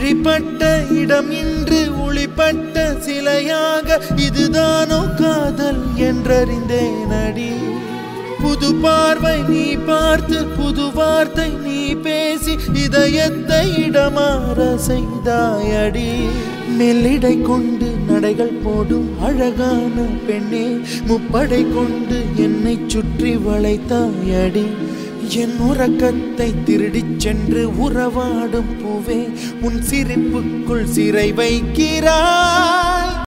விழிப்பட்ட இடம் இன்று ஒளிப்பட்ட சிலையாக இதுதானோ காதல் என்றறிந்தேன் அடி. புது பார்வை நீ பார்த்து புது வார்த்தை நீ பேசி இதயத்தை இடமாற செய்தாயடி. மெல்லிடை கொண்டு நடைகள் போடும் அழகான பெண்ணே, முப்படை கொண்டு என்னை சுற்றி வளைத்தாயடி. என் உறக்கத்தை திருடிச் சென்று உறவாடும் பூவே, உன் சிரிப்புக்குள் சிறை வைக்கிறாய்.